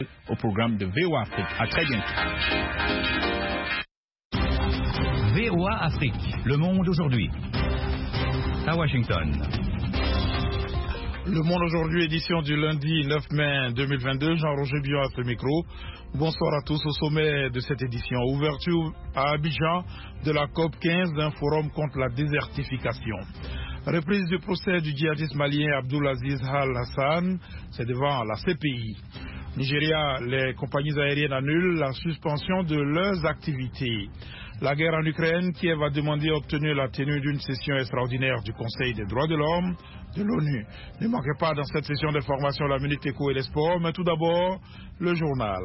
au programme de VOA Afrique. À très bientôt. VOA Afrique, le monde aujourd'hui. À Washington. Le Monde aujourd'hui, édition du lundi 9 mai 2022. Jean-Roger Biot à ce micro. Bonsoir à tous. Au sommet de cette édition, ouverture à Abidjan de la COP 15 d'un forum contre la désertification. Reprise du procès du djihadiste malien Abdulaziz Al-Hassan, c'est devant la CPI. Nigeria, les compagnies aériennes annulent la suspension de leurs activités. La guerre en Ukraine, Kiev a demandé et obtenu la tenue d'une session extraordinaire du Conseil des droits de l'homme de l'ONU. Ne manquez pas dans cette session d'information la Minute Éco et les sports, mais tout d'abord, le journal.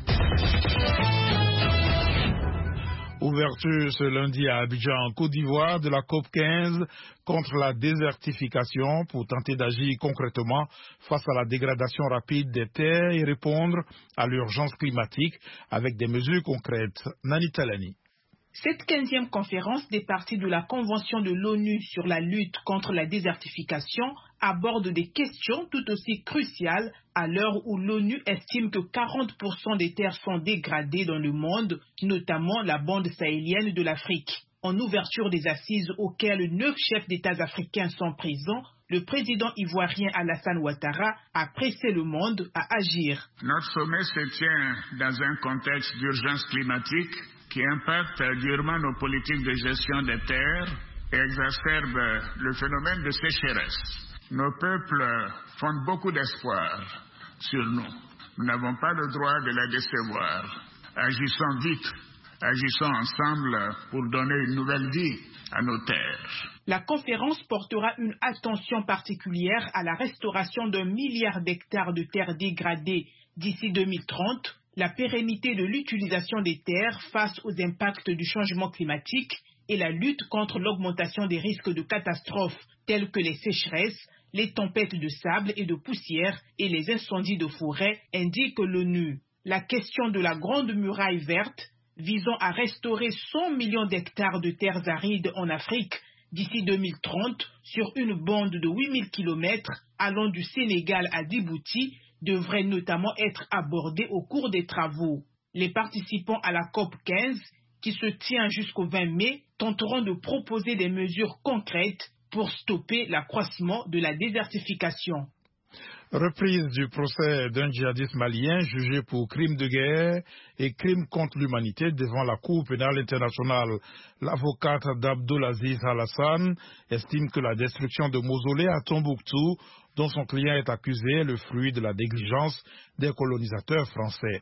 Ouverture ce lundi à Abidjan, en Côte d'Ivoire, de la COP 15 contre la désertification pour tenter d'agir concrètement face à la dégradation rapide des terres et répondre à l'urgence climatique avec des mesures concrètes. Nani Talani. Cette 15e conférence des parties de la Convention de l'ONU sur la lutte contre la désertification aborde des questions tout aussi cruciales à l'heure où l'ONU estime que 40% des terres sont dégradées dans le monde, notamment la bande sahélienne de l'Afrique. En ouverture des assises auxquelles 9 chefs d'État africains sont présents, le président ivoirien Alassane Ouattara a pressé le monde à agir. Notre sommet se tient dans un contexte d'urgence climatique qui impacte durement nos politiques de gestion des terres et exacerbe le phénomène de sécheresse. Nos peuples fondent beaucoup d'espoir sur nous. Nous n'avons pas le droit de la décevoir. Agissons vite, agissons ensemble pour donner une nouvelle vie à nos terres. La conférence portera une attention particulière à la restauration d'1 milliard d'hectares de terres dégradées d'ici 2030, la pérennité de l'utilisation des terres face aux impacts du changement climatique et la lutte contre l'augmentation des risques de catastrophes telles que les sécheresses, les tempêtes de sable et de poussière et les incendies de forêt, indique l'ONU. La question de la Grande Muraille verte, visant à restaurer 100 millions d'hectares de terres arides en Afrique d'ici 2030 sur une bande de 8000 km allant du Sénégal à Djibouti, devrait notamment être abordée au cours des travaux. Les participants à la COP 15, qui se tient jusqu'au 20 mai, tenteront de proposer des mesures concrètes pour stopper l'accroissement de la désertification. Reprise du procès d'un djihadiste malien jugé pour crimes de guerre et crimes contre l'humanité devant la Cour pénale internationale. L'avocate d'Abdulaziz Al-Hassan estime que la destruction de mausolées à Tombouctou, dont son client est accusé, est le fruit de la négligence des colonisateurs français.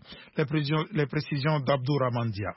Les précisions d'Abdourahmane Dia.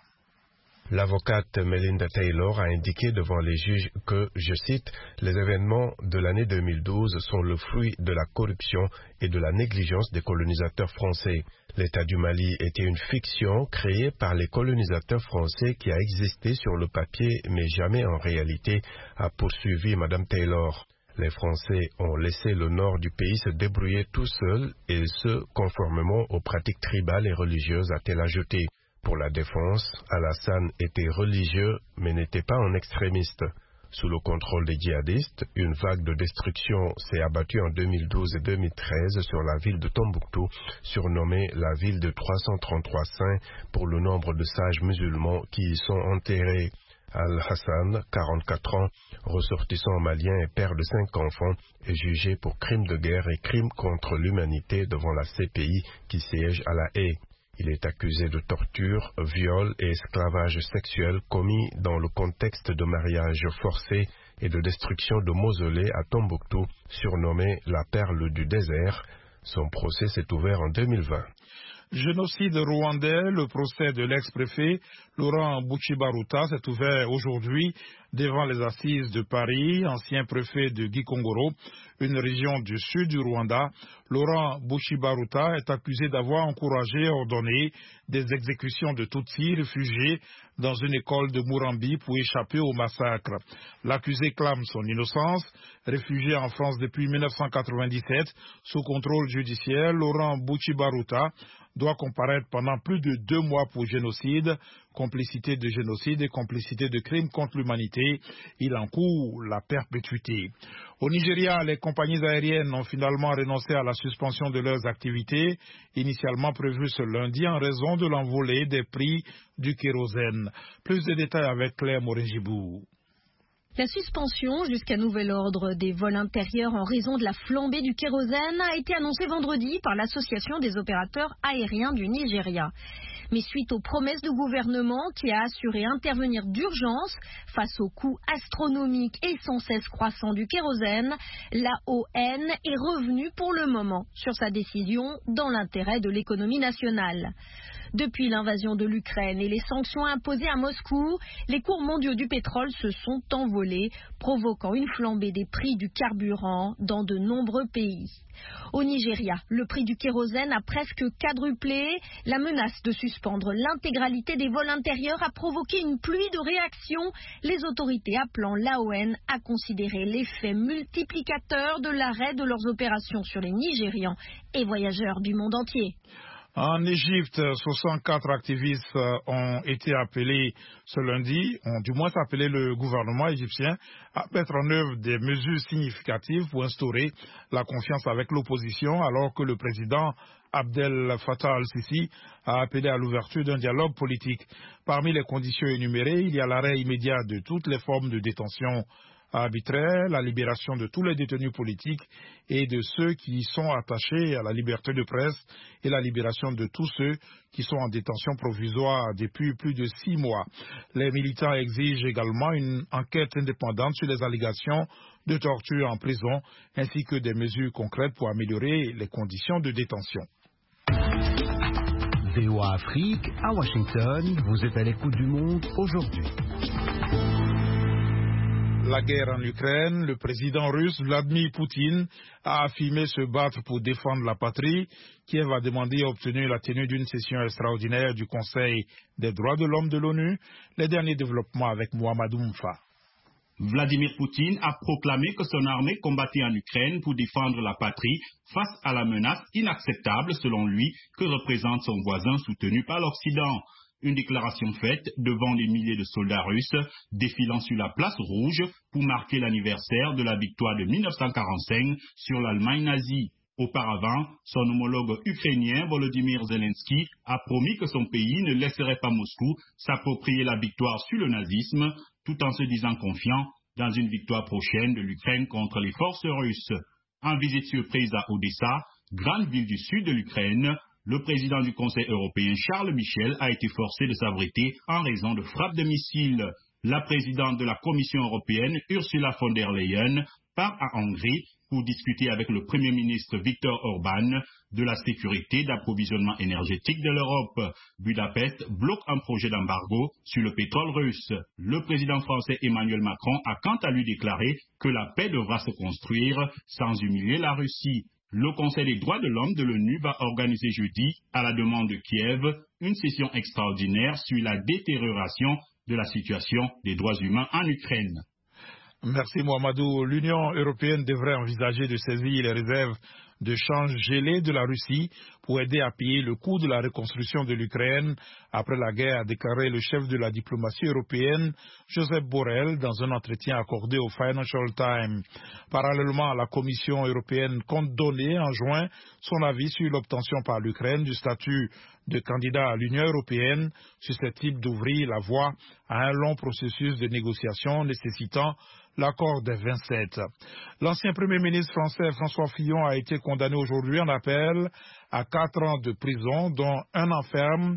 L'avocate Melinda Taylor a indiqué devant les juges que, je cite, « Les événements de l'année 2012 sont le fruit de la corruption et de la négligence des colonisateurs français. L'État du Mali était une fiction créée par les colonisateurs français qui a existé sur le papier mais jamais en réalité », a poursuivi Mme Taylor. Les Français ont laissé le nord du pays se débrouiller tout seul et ce, conformément aux pratiques tribales et religieuses, a-t-elle ajouté. Pour la défense, Al-Hassan était religieux mais n'était pas un extrémiste. Sous le contrôle des djihadistes, une vague de destruction s'est abattue en 2012 et 2013 sur la ville de Tombouctou, surnommée la ville de 333 saints pour le nombre de sages musulmans qui y sont enterrés. Al-Hassan, 44 ans, ressortissant malien et père de 5 enfants, est jugé pour crimes de guerre et crimes contre l'humanité devant la CPI qui siège à La Haye. Il est accusé de torture, viol et esclavage sexuel commis dans le contexte de mariage forcé et de destruction de mausolées à Tombouctou, surnommé la perle du désert. Son procès s'est ouvert en 2020. Génocide rwandais, le procès de l'ex-préfet Laurent Buchibaruta s'est ouvert aujourd'hui devant les assises de Paris, ancien préfet de Gikongoro, une région du sud du Rwanda. Laurent Buchibaruta est accusé d'avoir encouragé et ordonné des exécutions de Tutsis réfugiés dans une école de Murambi pour échapper au massacre. L'accusé clame son innocence. Réfugié en France depuis 1997, sous contrôle judiciaire, Laurent Buchibaruta doit comparaître pendant plus de 2 mois pour génocide, complicité de génocide et complicité de crimes contre l'humanité. Il encourt la perpétuité. Au Nigeria, les compagnies aériennes ont finalement renoncé à la suspension de leurs activités, initialement prévues ce lundi en raison de l'envolée des prix du kérosène. Plus de détails avec Claire Morin-Gibou. La suspension jusqu'à nouvel ordre des vols intérieurs en raison de la flambée du kérosène a été annoncée vendredi par l'Association des opérateurs aériens du Nigeria. Mais suite aux promesses du gouvernement qui a assuré intervenir d'urgence face aux coûts astronomiques et sans cesse croissants du kérosène, l'AON est revenue pour le moment sur sa décision dans l'intérêt de l'économie nationale. Depuis l'invasion de l'Ukraine et les sanctions imposées à Moscou, les cours mondiaux du pétrole se sont envolés, provoquant une flambée des prix du carburant dans de nombreux pays. Au Nigeria, le prix du kérosène a presque quadruplé. La menace de suspendre l'intégralité des vols intérieurs a provoqué une pluie de réactions, les autorités appelant l'AON à considérer l'effet multiplicateur de l'arrêt de leurs opérations sur les Nigérians et voyageurs du monde entier. En Égypte, 64 activistes ont été appelés ce lundi, ont du moins appelé le gouvernement égyptien à mettre en œuvre des mesures significatives pour instaurer la confiance avec l'opposition, alors que le président Abdel Fattah al-Sisi a appelé à l'ouverture d'un dialogue politique. Parmi les conditions énumérées, il y a l'arrêt immédiat de toutes les formes de détention arbitraire, la libération de tous les détenus politiques et de ceux qui sont attachés à la liberté de presse et la libération de tous ceux qui sont en détention provisoire depuis plus de 6 mois. Les militants exigent également une enquête indépendante sur les allégations de torture en prison ainsi que des mesures concrètes pour améliorer les conditions de détention. VOA Afrique, à Washington, vous êtes à l'écoute du monde aujourd'hui. La guerre en Ukraine, le président russe Vladimir Poutine a affirmé se battre pour défendre la patrie. Kiev a demandé et obtenu la tenue d'une session extraordinaire du Conseil des droits de l'homme de l'ONU. Les derniers développements avec Mohamedou Moufa. Vladimir Poutine a proclamé que son armée combattait en Ukraine pour défendre la patrie face à la menace inacceptable, selon lui, que représente son voisin soutenu par l'Occident. Une déclaration faite devant les milliers de soldats russes défilant sur la place rouge pour marquer l'anniversaire de la victoire de 1945 sur l'Allemagne nazie. Auparavant, son homologue ukrainien Volodymyr Zelensky a promis que son pays ne laisserait pas Moscou s'approprier la victoire sur le nazisme, tout en se disant confiant dans une victoire prochaine de l'Ukraine contre les forces russes. En visite surprise à Odessa, grande ville du sud de l'Ukraine, le président du Conseil européen Charles Michel a été forcé de s'abriter en raison de frappes de missiles. La présidente de la Commission européenne, Ursula von der Leyen, part à Hongrie pour discuter avec le Premier ministre Viktor Orban de la sécurité d'approvisionnement énergétique de l'Europe. Budapest bloque un projet d'embargo sur le pétrole russe. Le président français Emmanuel Macron a quant à lui déclaré que la paix devra se construire sans humilier la Russie. Le Conseil des droits de l'homme de l'ONU va organiser jeudi, à la demande de Kiev, une session extraordinaire sur la détérioration de la situation des droits humains en Ukraine. Merci Mohamedou. L'Union européenne devrait envisager de saisir les réserves de change gelées de la Russie pour aider à payer le coût de la reconstruction de l'Ukraine après la guerre, a déclaré le chef de la diplomatie européenne, Joseph Borrell, dans un entretien accordé au Financial Times. Parallèlement, la Commission européenne compte donner en juin son avis sur l'obtention par l'Ukraine du statut de candidat à l'Union européenne, susceptible d'ouvrir la voie à un long processus de négociation nécessitant l'accord des 27. L'ancien Premier ministre français François Fillon a été condamné aujourd'hui en appel à 4 ans de prison, dont 1 an ferme,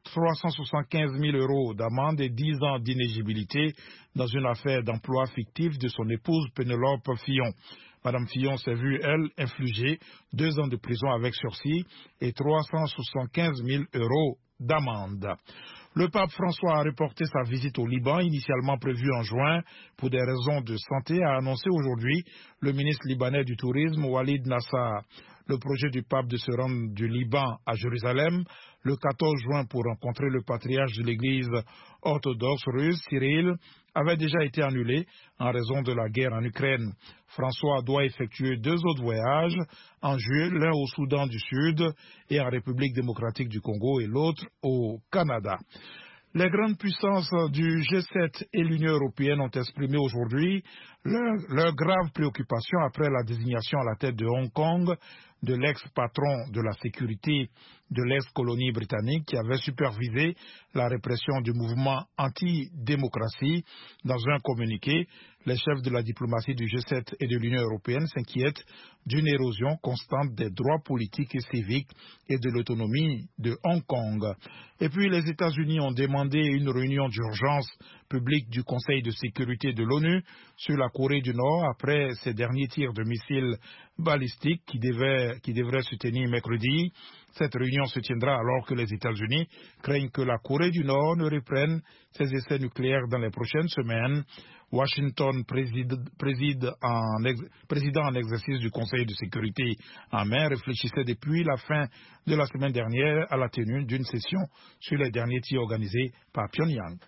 375 000 € d'amende et 10 ans d'inéligibilité dans une affaire d'emploi fictif de son épouse Pénélope Fillon. Madame Fillon s'est vue, elle, infliger 2 ans de prison avec sursis et 375 000 € d'amende. Le pape François a reporté sa visite au Liban, initialement prévue en juin, pour des raisons de santé, a annoncé aujourd'hui le ministre libanais du Tourisme, Walid Nassar. Le projet du pape de se rendre du Liban à Jérusalem le 14 juin pour rencontrer le patriarche de l'église orthodoxe russe, Cyril, avait déjà été annulé en raison de la guerre en Ukraine. François doit effectuer 2 autres voyages en juillet, l'un au Soudan du Sud et en République démocratique du Congo et l'autre au Canada. Les grandes puissances du G7 et l'Union européenne ont exprimé aujourd'hui leur grave préoccupation après la désignation à la tête de Hong Kong de l'ex-patron de la sécurité de l'ex-colonie britannique qui avait supervisé la répression du mouvement anti-démocratie. Dans un communiqué, les chefs de la diplomatie du G7 et de l'Union européenne s'inquiètent d'une érosion constante des droits politiques et civiques et de l'autonomie de Hong Kong. Et puis les États-Unis ont demandé une réunion d'urgence publique du Conseil de sécurité de l'ONU sur la Corée du Nord après ses derniers tirs de missiles balistiques qui devraient se tenir mercredi. Cette réunion se tiendra alors que les États-Unis craignent que la Corée du Nord ne reprenne ses essais nucléaires dans les prochaines semaines. Washington, président en exercice du Conseil de sécurité en mai, réfléchissait depuis la fin de la semaine dernière à la tenue d'une session sur les derniers tirs organisés par Pyongyang.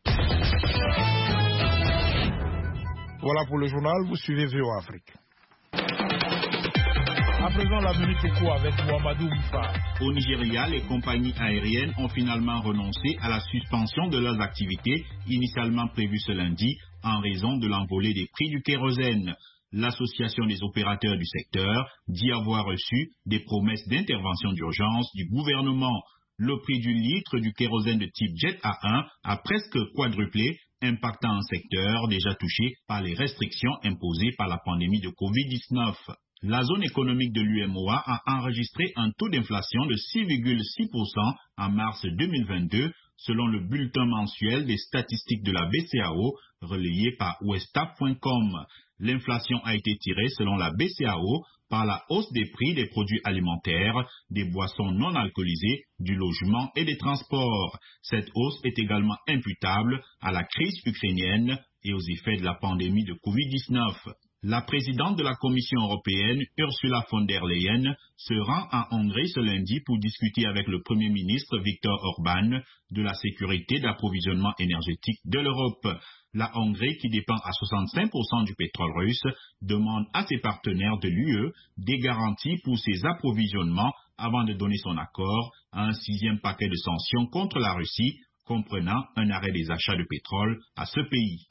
Voilà pour le journal, vous suivez VOA Afrique. À présent, la minute éco avec Mohamedou Moussa. Au Nigeria, les compagnies aériennes ont finalement renoncé à la suspension de leurs activités initialement prévues ce lundi en raison de l'envolée des prix du kérosène. L'association des opérateurs du secteur dit avoir reçu des promesses d'intervention d'urgence du gouvernement. Le prix du litre du kérosène de type Jet A1 a presque quadruplé, impactant un secteur déjà touché par les restrictions imposées par la pandémie de Covid-19. La zone économique de l'UMOA a enregistré un taux d'inflation de 6,6% en mars 2022, selon le bulletin mensuel des statistiques de la BCEAO, relayé par Westap.com. L'inflation a été tirée, selon la BCEAO, par la hausse des prix des produits alimentaires, des boissons non alcoolisées, du logement et des transports. Cette hausse est également imputable à la crise ukrainienne et aux effets de la pandémie de Covid-19. La présidente de la Commission européenne, Ursula von der Leyen, se rend en Hongrie ce lundi pour discuter avec le Premier ministre Viktor Orban de la sécurité d'approvisionnement énergétique de l'Europe. La Hongrie, qui dépend à 65% du pétrole russe, demande à ses partenaires de l'UE des garanties pour ses approvisionnements avant de donner son accord à un 6e paquet de sanctions contre la Russie, comprenant un arrêt des achats de pétrole à ce pays.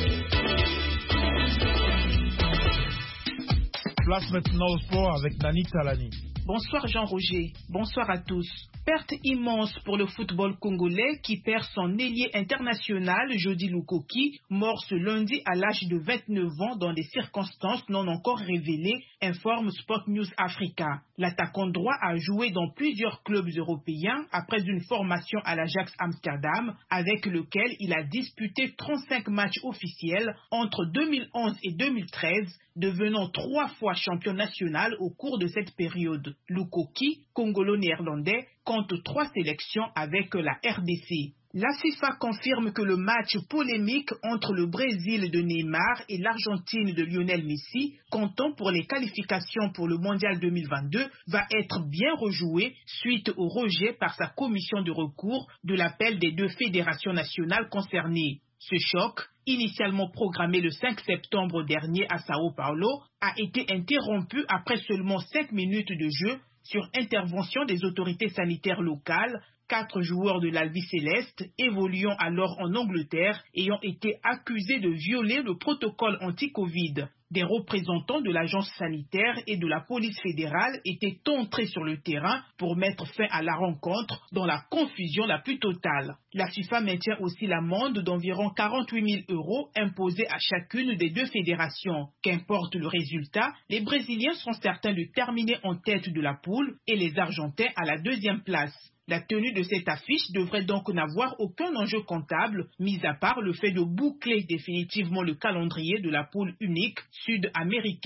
Place maintenant au sport avec Nani Talani. Bonsoir Jean-Roger, bonsoir à tous. Perte immense pour le football congolais qui perd son ailier international Jody Lukoki, mort ce lundi à l'âge de 29 ans dans des circonstances non encore révélées, informe Sport News Africa. L'attaquant droit a joué dans plusieurs clubs européens après une formation à l'Ajax Amsterdam avec lequel il a disputé 35 matchs officiels entre 2011 et 2013, devenant 3 fois champion national au cours de cette période. Lukoki, congolo-néerlandais, compte 3 sélections avec la RDC. La FIFA confirme que le match polémique entre le Brésil de Neymar et l'Argentine de Lionel Messi, comptant pour les qualifications pour le Mondial 2022, va être bien rejoué suite au rejet par sa commission de recours de l'appel des 2 fédérations nationales concernées. Ce choc, initialement programmé le 5 septembre dernier à Sao Paulo, a été interrompu après seulement 5 minutes de jeu sur intervention des autorités sanitaires locales. 4 joueurs de l'Albi Céleste, évoluant alors en Angleterre, ayant été accusés de violer le protocole anti-Covid. Des représentants de l'agence sanitaire et de la police fédérale étaient entrés sur le terrain pour mettre fin à la rencontre dans la confusion la plus totale. La FIFA maintient aussi l'amende d'environ 48 000 € imposée à chacune des 2 fédérations. Qu'importe le résultat, les Brésiliens sont certains de terminer en tête de la poule et les Argentins à la 2e place. La tenue de cette affiche devrait donc n'avoir aucun enjeu comptable, mis à part le fait de boucler définitivement le calendrier de la poule unique sud-américaine.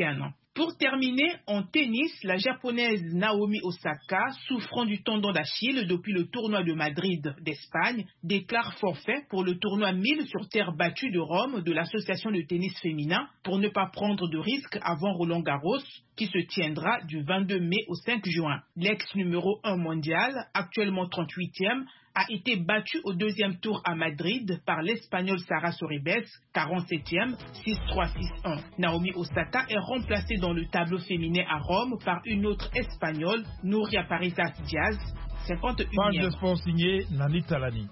Pour terminer, en tennis, la japonaise Naomi Osaka, souffrant du tendon d'Achille depuis le tournoi de Madrid d'Espagne, déclare forfait pour le tournoi 1000 sur terre battue de Rome de l'association de tennis féminin pour ne pas prendre de risques avant Roland-Garros, qui se tiendra du 22 mai au 5 juin. L'ex numéro 1 mondial, actuellement 38e, a été battue au deuxième tour à Madrid par l'Espagnole Sara Sorribes, 47e, 6-3-6-1. Naomi Osaka est remplacée dans le tableau féminin à Rome par une autre Espagnole, Nuria Parisas Diaz, 51e. Page de sport signée Nani Talani.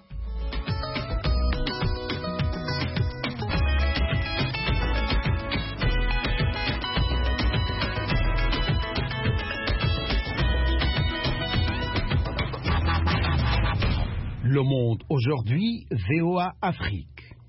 Le Monde aujourd'hui, VOA Afrique.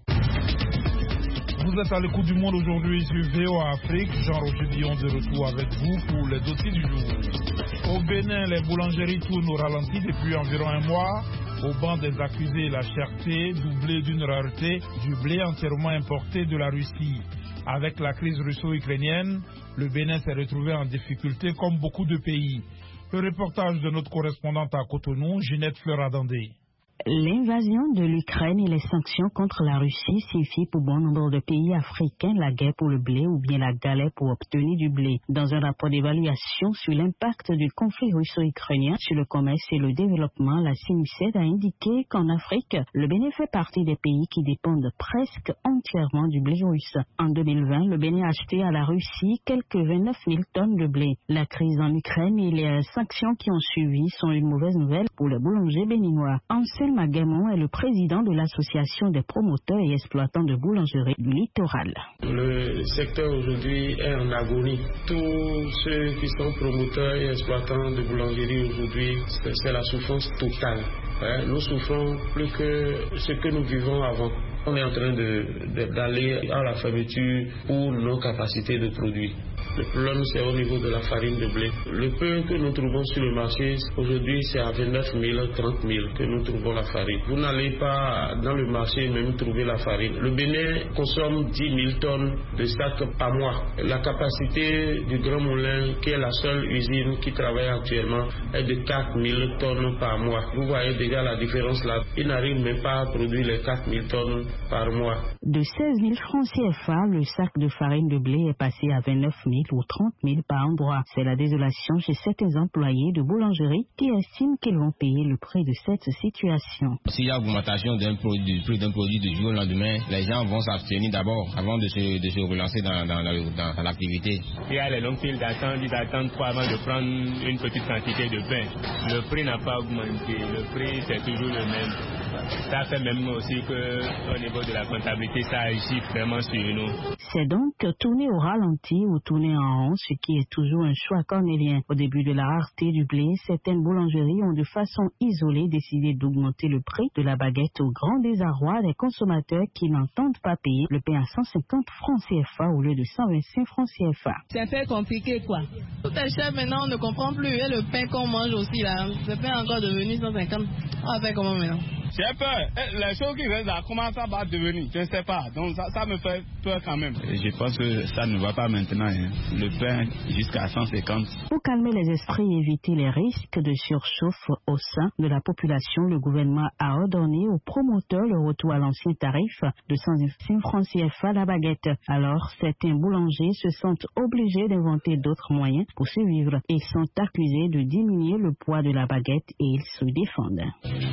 Vous êtes à l'écoute du Monde aujourd'hui sur VOA Afrique. Jean-Roger Billon de retour avec vous pour les dossiers du jour. Au Bénin, les boulangeries tournent au ralenti depuis environ un mois. Au banc des accusés, la cherté, doublée d'une rareté, du blé entièrement importé de la Russie. Avec la crise russo-ukrainienne, le Bénin s'est retrouvé en difficulté comme beaucoup de pays. Le reportage de notre correspondante à Cotonou, Ginette Fleuradandé. L'invasion de l'Ukraine et les sanctions contre la Russie signifient pour bon nombre de pays africains la guerre pour le blé ou bien la galère pour obtenir du blé. Dans un rapport d'évaluation sur l'impact du conflit russo-ukrainien sur le commerce et le développement, la CIMICED a indiqué qu'en Afrique, le Bénin fait partie des pays qui dépendent presque entièrement du blé russe. En 2020, le Bénin a acheté à la Russie quelques 29 000 tonnes de blé. La crise en Ukraine et les sanctions qui ont suivi sont une mauvaise nouvelle pour les boulangers béninois. Magamon est le président de l'association des promoteurs et exploitants de boulangerie du littoral. Le secteur aujourd'hui est en agonie. Tous ceux qui sont promoteurs et exploitants de boulangerie aujourd'hui, c'est la souffrance totale. Nous souffrons plus que ce que nous vivons avant. On est en train d'aller à la fermeture pour nos capacités de produire. Le problème, c'est au niveau de la farine de blé. Le peu que nous trouvons sur le marché, aujourd'hui, c'est à 29 000, 30 000 que nous trouvons la farine. Vous n'allez pas dans le marché même trouver la farine. Le Bénin consomme 10 000 tonnes de sacs par mois. La capacité du Grand Moulin, qui est la seule usine qui travaille actuellement, est de 4 000 tonnes par mois. Vous voyez déjà la différence là. Ils n'arrivent même pas à produire les 4 000 tonnes par mois. De 16 000 francs CFA, le sac de farine de blé est passé à 29 000 ou 30 000 par endroit. C'est la désolation chez certains employés de boulangerie qui estiment qu'ils vont payer le prix de cette situation. S'il y a augmentation du prix d'un produit du jour au lendemain, les gens vont s'abstenir d'abord avant de se relancer dans l'activité. Il y a les longues files d'attente, ils attendent trop avant de prendre une petite quantité de pain. Le prix n'a pas augmenté, le prix c'est toujours le même. Ça fait même aussi qu'au niveau de la comptabilité, ça agit vraiment sur nous. C'est donc tourner au ralenti ou tourner en rond, ce qui est toujours un choix cornélien. Au début de la rareté du blé, certaines boulangeries ont de façon isolée décidé d'augmenter le prix de la baguette au grand désarroi des consommateurs qui n'entendent pas payer le pain à 150 francs CFA au lieu de 125 francs CFA. C'est un peu compliqué quoi. Tout est cher maintenant, on ne comprend plus. Et le pain qu'on mange aussi là, le pain est encore devenu 150. On va faire comment maintenant? J'ai peur. Les choses qui restent là, comment ça va devenir? Je ne sais pas. Donc ça me fait peur quand même. Je pense que ça ne va pas maintenant. Le pain jusqu'à 150. Pour calmer les esprits et éviter les risques de surchauffe au sein de la population, le gouvernement a ordonné aux promoteurs le retour à l'ancien tarif de 125 francs CFA la baguette. Alors, certains boulangers se sentent obligés d'inventer d'autres moyens pour survivre et sont accusés de diminuer le poids de la baguette et ils se défendent.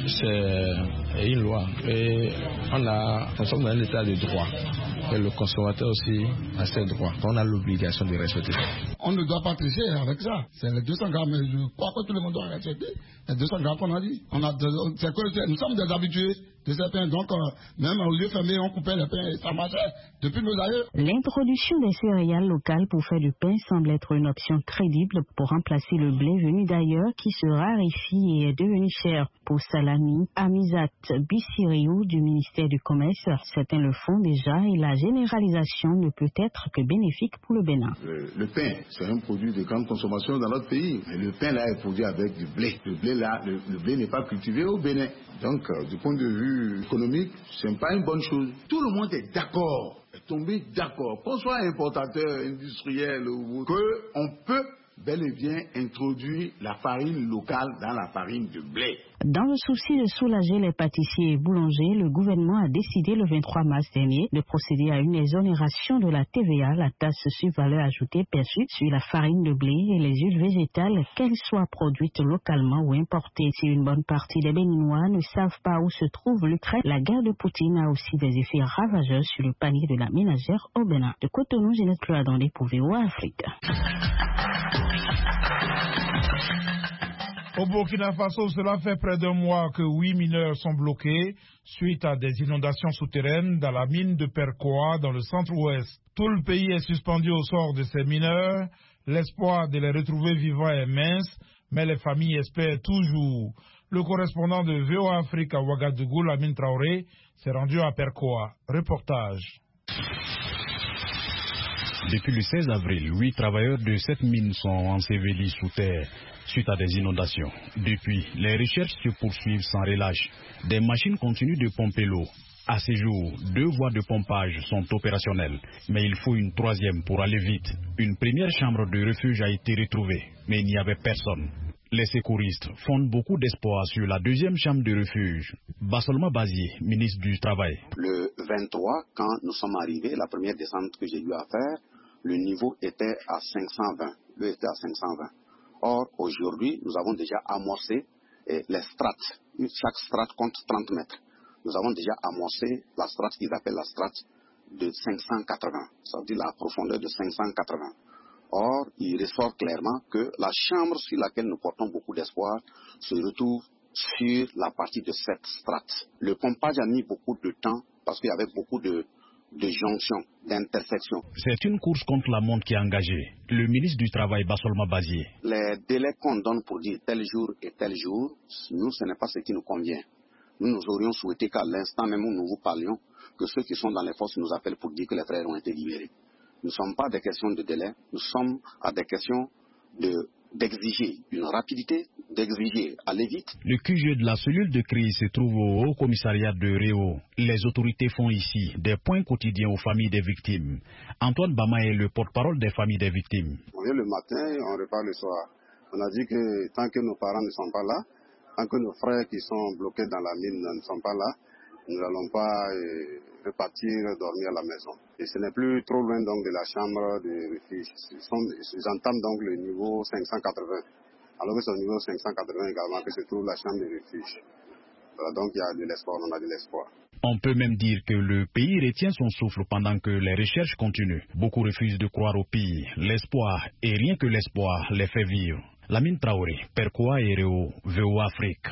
C'est une loi et nous sommes dans un état de droit et le consommateur aussi a ses droits. On a l'obligation de respecter ça. On ne doit pas tricher avec ça. C'est les 200 grammes. Je crois que tout le monde doit respecter les 200 grammes qu'on a dit. Nous sommes des habitués de ces pains. Donc, même au lieu fermé, on coupait les pains et ça marchait depuis nos aïeux. L'introduction des céréales locales pour faire du pain semble être une option crédible pour remplacer le blé venu d'ailleurs qui se raréfie et est devenu cher. Pour Salami Amizat Bissiriou du ministère du Commerce, certains le font déjà et la généralisation ne peut être que bénéfique pour le Bénin. Le pain, c'est un produit de grande consommation dans notre pays. Mais le pain là est produit avec du blé. Le blé là, le blé n'est pas cultivé au Bénin. Donc, du point de vue économique, ce n'est pas une bonne chose. Tout le monde est d'accord. tomber d'accord, qu'on soit importateur, industriel, qu'on peut bel et bien introduire la farine locale dans la farine de blé. Dans le souci de soulager les pâtissiers et boulangers, le gouvernement a décidé le 23 mars dernier de procéder à une exonération de la TVA, la taxe sur valeur ajoutée perçue sur la farine de blé et les huiles végétales, qu'elles soient produites localement ou importées. Si une bonne partie des Béninois ne savent pas où se trouve l'Ukraine, la guerre de Poutine a aussi des effets ravageurs sur le panier de la ménagère au Bénin. De Cotonou, Jeanette Cloadandé pour VOA Afrique. Au Burkina Faso, cela fait près d'un mois que 8 mineurs sont bloqués suite à des inondations souterraines dans la mine de Perkoa dans le centre-ouest. Tout le pays est suspendu au sort de ces mineurs. L'espoir de les retrouver vivants est mince, mais les familles espèrent toujours. Le correspondant de VOA Afrique à Ouagadougou, Lamine Traoré, s'est rendu à Perkoa. Reportage. Depuis le 16 avril, 8 travailleurs de cette mine sont ensevelis sous terre suite à des inondations. Depuis, les recherches se poursuivent sans relâche. Des machines continuent de pomper l'eau. À ce jour, 2 voies de pompage sont opérationnelles, mais il faut une 3e pour aller vite. Une première chambre de refuge a été retrouvée, mais il n'y avait personne. Les secouristes fondent beaucoup d'espoir sur la 2e chambre de refuge. Bassolma Bazié, ministre du Travail. Le 23, quand nous sommes arrivés, la première descente que j'ai eu à faire, le niveau était à 520. L'eau était à 520. Or, aujourd'hui, nous avons déjà amorcé les strates. Chaque strate compte 30 mètres. Nous avons déjà amorcé la strate qu'ils appellent la strate de 580. Ça veut dire la profondeur de 580. Or, il ressort clairement que la chambre sur laquelle nous portons beaucoup d'espoir se retrouve sur la partie de cette strate. Le pompage a mis beaucoup de temps parce qu'il y avait beaucoup de jonctions, d'intersections. C'est une course contre la montre qui est engagée. Le ministre du Travail, Bassolma Bazié. Les délais qu'on donne pour dire tel jour et tel jour, nous, ce n'est pas ce qui nous convient. Nous aurions souhaité qu'à l'instant même où nous vous parlions, que ceux qui sont dans les forces nous appellent pour dire que les frères ont été libérés. Nous ne sommes pas à des questions de délai, nous sommes à des questions d'exiger une rapidité, d'exiger aller vite. Le QG de la cellule de crise se trouve au Haut Commissariat de Réau. Les autorités font ici des points quotidiens aux familles des victimes. Antoine Bama est le porte-parole des familles des victimes. On vient le matin et on repart le soir. On a dit que tant que nos parents ne sont pas là, tant que nos frères qui sont bloqués dans la mine ne sont pas là, nous n'allons pas repartir dormir à la maison. Et ce n'est plus trop loin donc de la chambre de refuge. Ils entament donc le niveau 580. Alors que c'est au niveau 580 également que se trouve la chambre de refuge. Voilà, donc il y a de l'espoir, on a de l'espoir. On peut même dire que le pays retient son souffle pendant que les recherches continuent. Beaucoup refusent de croire au pire. L'espoir, et rien que l'espoir, les fait vivre. Lamine Traoré, Perkoa et Réau, VOA Afrique.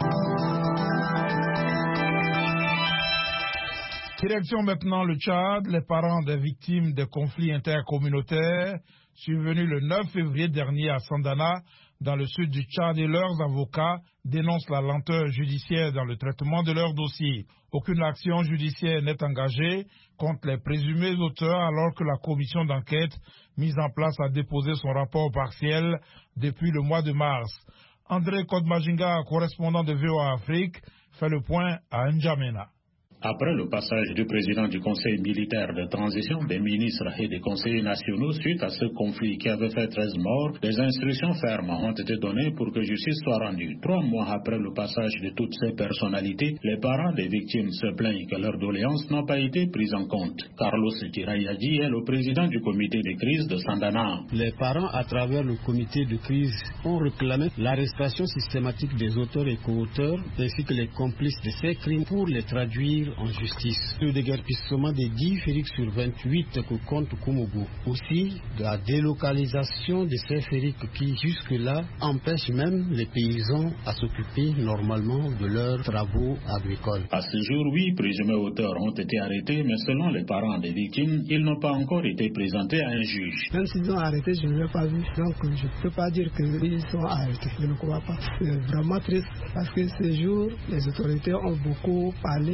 Direction maintenant le Tchad. Les parents des victimes des conflits intercommunautaires survenus le 9 février dernier à Sandana, dans le sud du Tchad, et leurs avocats dénoncent la lenteur judiciaire dans le traitement de leurs dossiers. Aucune action judiciaire n'est engagée contre les présumés auteurs alors que la commission d'enquête mise en place a déposé son rapport partiel depuis le mois de mars. André Kodmajinga, correspondant de VOA Afrique, fait le point à N'Djamena. Après le passage du président du Conseil militaire de transition, des ministres et des conseillers nationaux suite à ce conflit qui avait fait 13 morts, des instructions fermes ont été données pour que justice soit rendue. 3 mois après le passage de toutes ces personnalités, les parents des victimes se plaignent que leurs doléances n'ont pas été prises en compte. Carlos Tirayadi est le président du comité de crise de Sandana. Les parents, à travers le comité de crise, ont réclamé l'arrestation systématique des auteurs et co-auteurs, ainsi que les complices de ces crimes pour les traduire en justice. Le déguerpissement des 10 ferriques sur 28 que compte Koumougou. Aussi, la délocalisation de ces ferriques qui, jusque-là, empêchent même les paysans à s'occuper normalement de leurs travaux agricoles. À ce jour, 8 présumés auteurs ont été arrêtés, mais selon les parents des victimes, ils n'ont pas encore été présentés à un juge. Même s'ils ont arrêté, je ne l'ai pas vu. Donc, je ne peux pas dire qu'ils sont arrêtés. Je ne crois pas. C'est vraiment triste parce que ces jours, les autorités ont beaucoup parlé. Ils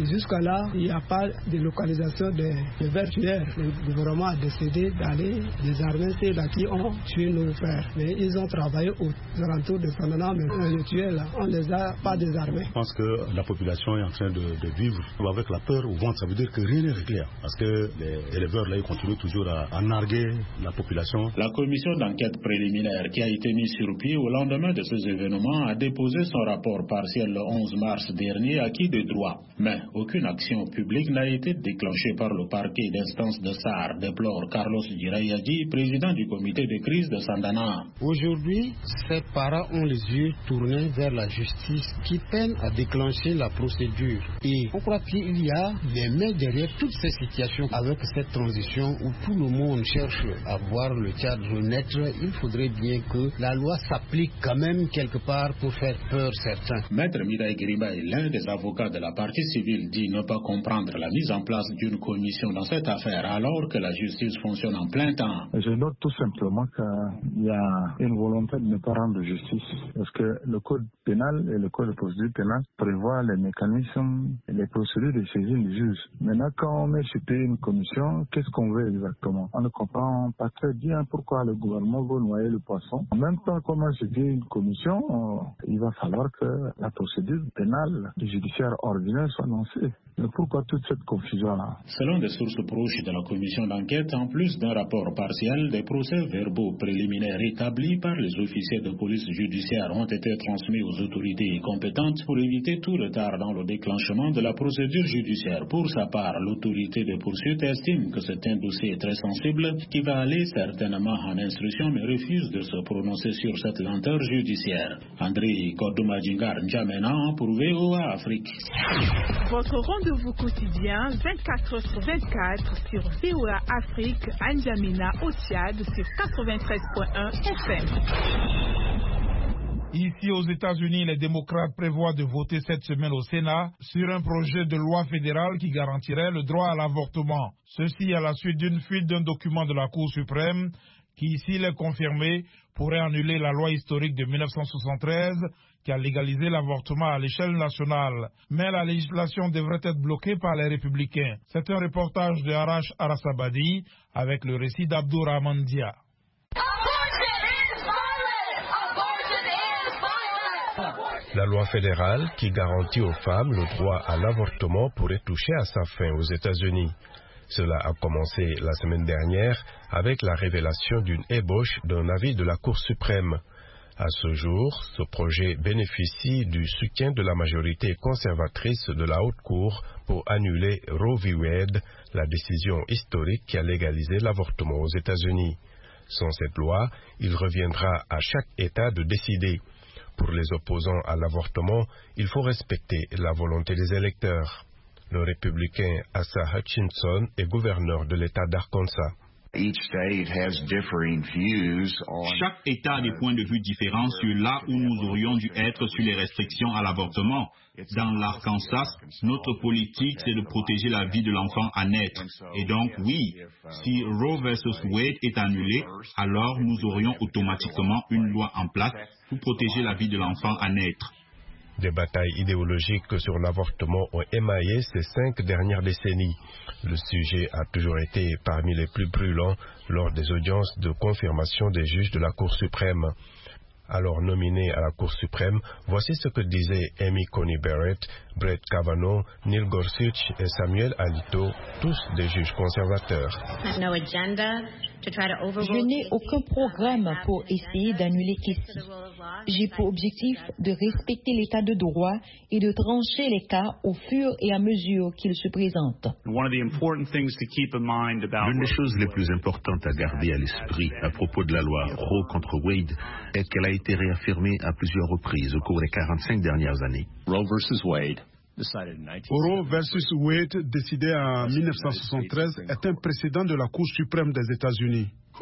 jusqu'à là, il n'y a pas de localisation des vertuaires. Le gouvernement a décidé d'aller désarmer ceux-là qui ont tué nos frères. Mais ils ont travaillé aux alentours de Fandana, mais les tués là, on ne les a pas désarmés. Je pense que la population est en train de vivre avec la peur au ventre. Ça veut dire que rien n'est clair. Parce que les éleveurs là, ils continuent toujours à narguer la population. La commission d'enquête préliminaire qui a été mise sur pied au lendemain de ces événements a déposé son rapport partiel le 11 mars dernier acquis de droit. Mais aucune action publique n'a été déclenchée par le parquet d'instance de SAR, déplore Carlos Girayadi, président du comité de crise de Sandana. Aujourd'hui, ces parents ont les yeux tournés vers la justice qui peine à déclencher la procédure. Et on croit qu'il y a des mains derrière toutes ces situations. Avec cette transition où tout le monde cherche à voir le Tchad renaître, il faudrait bien que la loi s'applique quand même quelque part pour faire peur certains. Maître Mireille Guiriba est l'un des avocats de la partie civile, dit ne pas comprendre la mise en place d'une commission dans cette affaire alors que la justice fonctionne en plein temps. Je note tout simplement qu'il y a une volonté de ne pas rendre justice parce que le code pénal et le code de procédure pénale prévoient les mécanismes et les procédures de saisine du juge. Maintenant, quand on met sur pied une commission, qu'est-ce qu'on veut exactement? On ne comprend pas très bien pourquoi le gouvernement veut noyer le poisson. En même temps qu'on met sur pied une commission, il va falloir que la procédure pénale et judiciaire ordinaire soit lancée. Mais pourquoi toute cette confusion-là? Selon des sources proches de la commission d'enquête, en plus d'un rapport partiel, des procès-verbaux préliminaires établis par les officiers de police judiciaire ont été transmis aux autorités compétentes pour éviter tout retard dans le déclenchement de la procédure judiciaire. Pour sa part, l'autorité de poursuite estime que c'est un dossier très sensible qui va aller certainement en instruction mais refuse de se prononcer sur cette lenteur judiciaire. André Kordomadjingar N'Djamena pour VOA Afrique. Votre rendez-vous quotidien 24h/24 sur VOA Afrique, à N'Djamena au Tchad sur 93.1 FM. Ici aux États-Unis, les démocrates prévoient de voter cette semaine au Sénat sur un projet de loi fédérale qui garantirait le droit à l'avortement. Ceci à la suite d'une fuite d'un document de la Cour suprême qui, s'il est confirmé, pourrait annuler la loi historique de 1973 qui a légalisé l'avortement à l'échelle nationale. Mais la législation devrait être bloquée par les républicains. C'est un reportage de Arash Arasabadi avec le récit d'Abdourahman Dia. La loi fédérale qui garantit aux femmes le droit à l'avortement pourrait toucher à sa fin aux États-Unis. Cela a commencé la semaine dernière avec la révélation d'une ébauche d'un avis de la Cour suprême. À ce jour, ce projet bénéficie du soutien de la majorité conservatrice de la Haute Cour pour annuler Roe v. Wade, la décision historique qui a légalisé l'avortement aux États-Unis. Sans cette loi, il reviendra à chaque État de décider. Pour les opposants à l'avortement, il faut respecter la volonté des électeurs. Le républicain Asa Hutchinson est gouverneur de l'État d'Arkansas. Chaque État a des points de vue différents sur là où nous aurions dû être sur les restrictions à l'avortement. Dans l'Arkansas, notre politique, c'est de protéger la vie de l'enfant à naître. Et donc, oui, si Roe versus Wade est annulé, alors nous aurions automatiquement une loi en place pour protéger la vie de l'enfant à naître. Des batailles idéologiques sur l'avortement ont émaillé ces 5 dernières décennies. Le sujet a toujours été parmi les plus brûlants lors des audiences de confirmation des juges de la Cour suprême. Alors nominés à la Cour suprême, voici ce que disaient Amy Coney Barrett, Brett Kavanaugh, Neil Gorsuch et Samuel Alito, tous des juges conservateurs. Je n'ai aucun programme pour essayer d'annuler Casey. J'ai pour objectif de respecter l'état de droit et de trancher les cas au fur et à mesure qu'ils se présentent. L'une des choses les plus importantes à garder à l'esprit à propos de la loi Roe contre Wade est qu'elle a été réaffirmée à plusieurs reprises au cours des 45 dernières années. Roe versus Wade, décidé en 1973, est un précédent de la Cour suprême des États-Unis.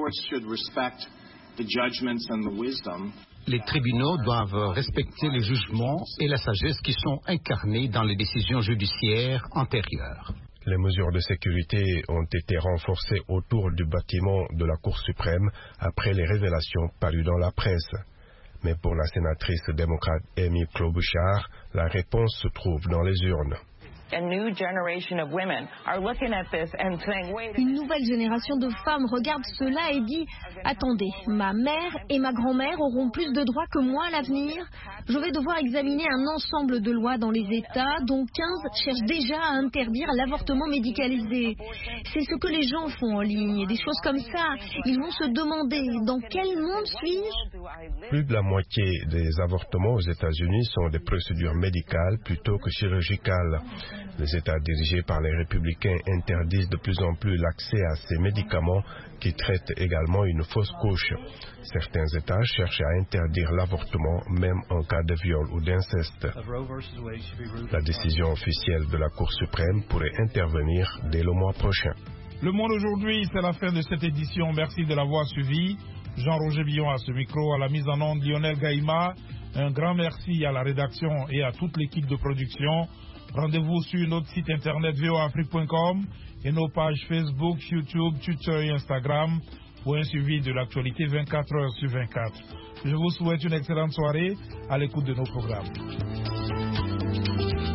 Les tribunaux doivent respecter les jugements et la sagesse qui sont incarnés dans les décisions judiciaires antérieures. Les mesures de sécurité ont été renforcées autour du bâtiment de la Cour suprême après les révélations parues dans la presse. Mais pour la sénatrice démocrate Amy Klobuchar, la réponse se trouve dans les urnes. Une nouvelle génération de femmes regarde cela et dit « Attendez, ma mère et ma grand-mère auront plus de droits que moi à l'avenir. Je vais devoir examiner un ensemble de lois dans les États, dont 15 cherchent déjà à interdire l'avortement médicalisé. » C'est ce que les gens font en ligne, des choses comme ça. Ils vont se demander « Dans quel monde suis-je » Plus de la moitié des avortements aux États-Unis sont des procédures médicales plutôt que chirurgicales. Les États dirigés par les républicains interdisent de plus en plus l'accès à ces médicaments qui traitent également une fausse couche. Certains États cherchent à interdire l'avortement même en cas de viol ou d'inceste. La décision officielle de la Cour suprême pourrait intervenir dès le mois prochain. Le Monde aujourd'hui, c'est la fin de cette édition. Merci de l'avoir suivi. Jean-Roger Billon à ce micro, à la mise en onde Lionel Gaïma. Un grand merci à la rédaction et à toute l'équipe de production. Rendez-vous sur notre site internet voafrique.com et nos pages Facebook, YouTube, Twitter et Instagram pour un suivi de l'actualité 24 heures sur 24. Je vous souhaite une excellente soirée à l'écoute de nos programmes.